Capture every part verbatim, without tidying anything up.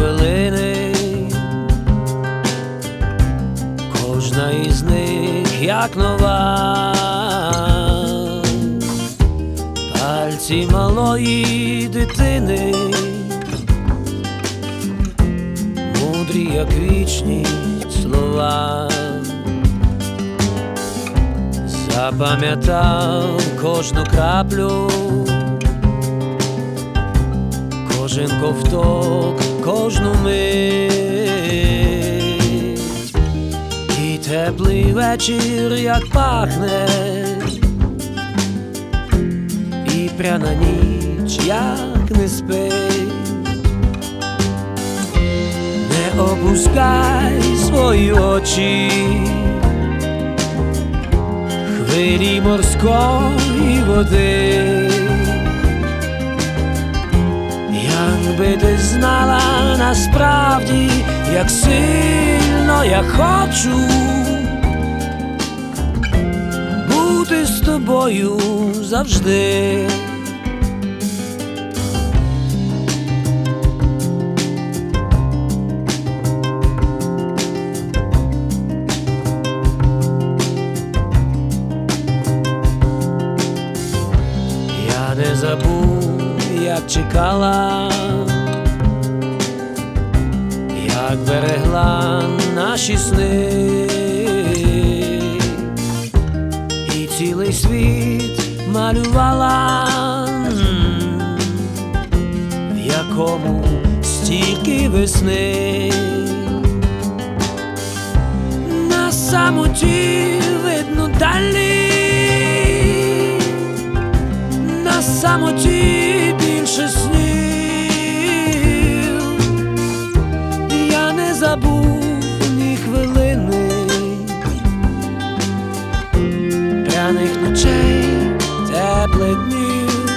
хвилини, кожна із них як нова, пальці малої дитини, мудрі, як вічність слова. Запам'ятав кожну краплю, кожен ковток, кожну мить, і теплий вечір, як пахне, і пряна ніч, як не спить. Не опускай свої очі, хвилі морської води. Якби ти знала насправді, як сильно я хочу бути з тобою завжди. Я не забув, як чекала, як берегла наші сни, і цілий світ малювала, в якому стільки весни. На самоті видно далі, на самоті більше снів. Я не забув ні хвилини, пряних ночей, теплих днів.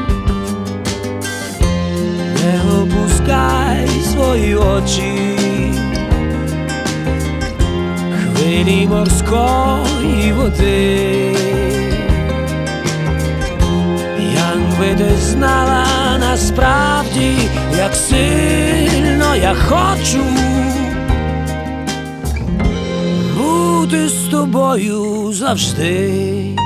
Не опускай свої очі, хвилі морської води. Якби ти знала насправді, як сильно я хочу бути з тобою завжди.